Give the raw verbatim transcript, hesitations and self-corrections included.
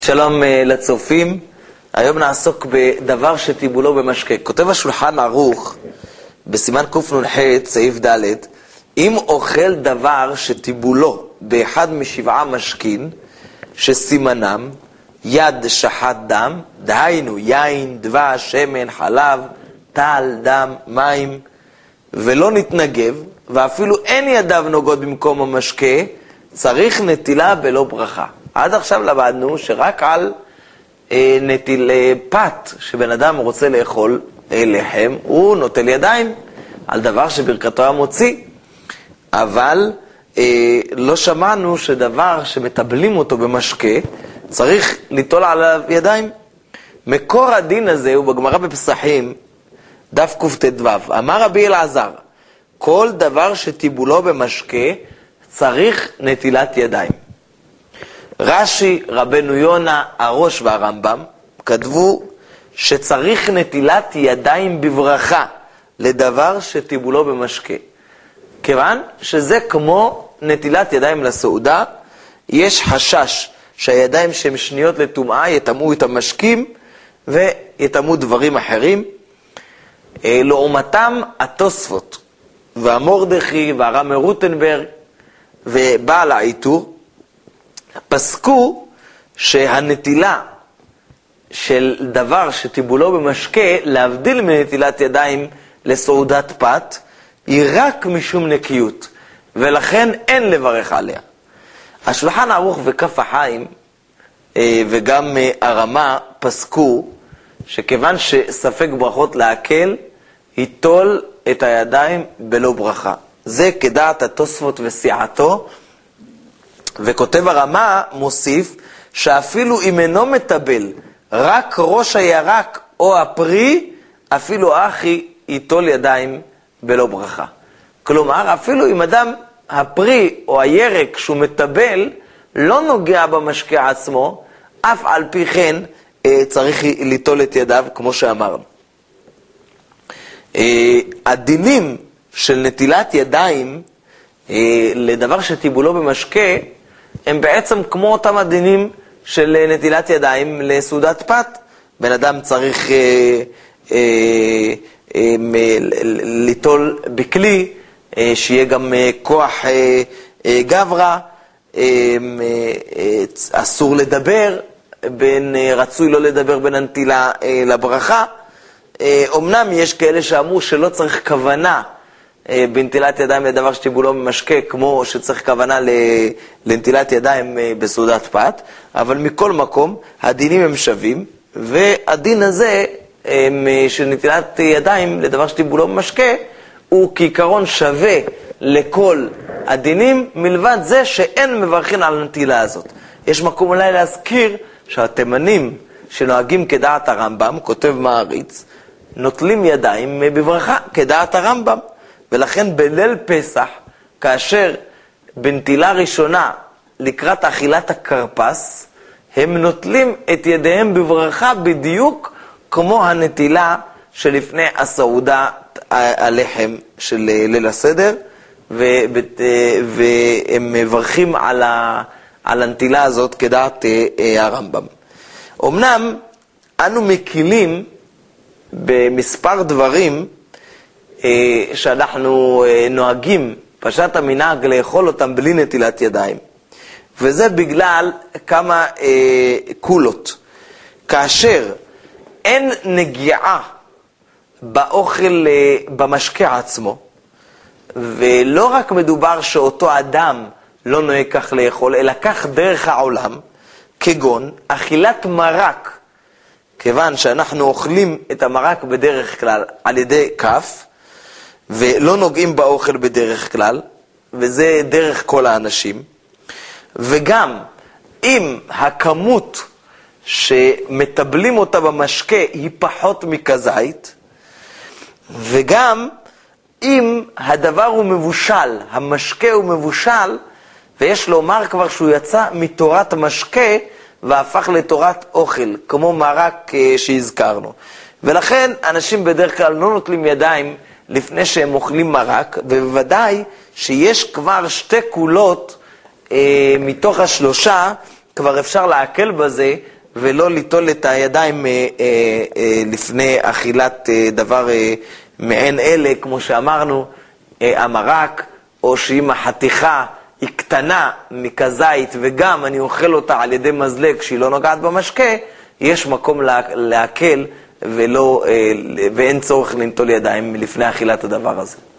שלום לצופים, היום נעסוק בדבר שטיבולו במשקה. כותב השולחן ערוך בסימן קנ"ח סעיף ד', אם אוכל דבר שטיבולו באחד משבעה משקין שסימנם יד שחת דם, דהיינו יין, דבש, שמן, חלב, טל, דם, מים, ולא נתנגב, ואפילו אין ידיו נוגעות במקום המשקה, צריך נטילה בלא ברכה. עד עכשיו למדנו שרק על אה, נטיל אה, פת שבן אדם רוצה לאכול אה, לחם, הוא נוטל ידיים על דבר שברכתו המוציא. אבל אה, לא שמענו שדבר שמטבלים אותו במשקה, צריך ליטול עליו ידיים. מקור הדין הזה הוא בגמרא בפסחים, דף קט"ו. אמר רבי אלעזר, כל דבר שטיבולו במשקה צריך נטילת ידיים. רש"י, רבנו יונה, הראש והרמב"ם כתבו שצריך נטילת ידיים בברכה לדבר שטיבולו במשקה. כיוון שזה כמו נטילת ידיים לסעודה, יש חשש שהידיים שהן שניות לטומאה יטמאו את המשקים ויטמאו דברים אחרים. לעומתם התוספות והמורדכי והרמ"א רוטנברג ובעל העיטור פסקו שהנטילה של דבר שטיבולו במשקה, להבדיל מנטילת ידיים לסעודת פת, היא רק משום נקיות, ולכן אין לברך עליה. השולחן ערוך וכף החיים וגם הרמה פסקו שכיוון שספק ברכות להקל, ייטול את הידיים בלא ברכה. זה כדעת התוספות וסיעתו. וכותב הרמה מוסיף שאפילו אם אינו מטבל רק ראש הירק או הפרי, אפילו אחי ייטול ידיים בלא ברכה. כלומר, אפילו אם אדם הפרי או הירק שהוא מטבל לא נוגע במשקה עצמו, אף על פי כן צריך ליטול את ידיו כמו שאמרנו. הדינים של נטילת ידיים לדבר שטיבולו במשקה הם בעצם כמו אותם הדינים של נטילת ידיים לסעודת פת. בן אדם צריך אה, אה, אה, ליטול בכלי אה, שיהיה גם אה, כוח אה, אה, גברה, אה, אה, אסור לדבר, בין אה, רצוי לא לדבר בין הנטילה אה, לברכה. אה, אומנם יש כאלה שאמרו שלא צריך כוונה בנטילת ידיים לדבר שטיבולו במשקה, כמו שצריך כוונה לנטילת ידיים בסעודת פת, אבל מכל מקום הדינים הם שווים, והדין הזה של נטילת ידיים לדבר שטיבולו במשקה הוא כעיקרון שווה לכל הדינים, מלבד זה שאין מברכין על הנטילה הזאת. יש מקום אולי להזכיר שהתימנים שנוהגים כדעת הרמב"ם, כותב מעריץ, נוטלים ידיים בברכה כדעת הרמב"ם. ולכן בליל פסח, כאשר בנטילה ראשונה לקראת אכילת הכרפס, הם נוטלים את ידיהם בברכה בדיוק כמו הנטילה שלפני הסעודה הלחם של ליל הסדר, והם מברכים על הנטילה הזאת כדעת הרמב"ם. אמנם אנו מקילים במספר דברים שאנחנו נוהגים, פשט המנהג לאכול אותם בלי נטילת ידיים. וזה בגלל כמה אה, קולות. כאשר אין נגיעה באוכל, אה, במשקה עצמו, ולא רק מדובר שאותו אדם לא נוהג כך לאכול, אלא כך דרך העולם, כגון אכילת מרק, כיוון שאנחנו אוכלים את המרק בדרך כלל על ידי כף, ולא נוגעים באוכל בדרך כלל, וזה דרך כל האנשים. וגם אם הכמות שמטבלים אותה במשקה היא פחות מכזית, וגם אם הדבר הוא מבושל, המשקה הוא מבושל, ויש לומר כבר שהוא יצא מתורת משקה והפך לתורת אוכל, כמו מרק שהזכרנו. ולכן אנשים בדרך כלל לא נוטלים ידיים לפני שהם אוכלים מרק, ובוודאי שיש כבר שתי קולות אה, מתוך השלושה כבר אפשר להקל בזה, ולא ליטול את הידיים אה, אה, אה, לפני אכילת אה, דבר אה, מעין אלה, כמו שאמרנו, אה, המרק, או שאם החתיכה היא קטנה מכזית, וגם אני אוכל אותה על ידי מזלג שהיא לא נוגעת במשקה, יש מקום לה, להקל, ולא, אה, ואין צורך לנטול ידיים לפני אכילת הדבר הזה.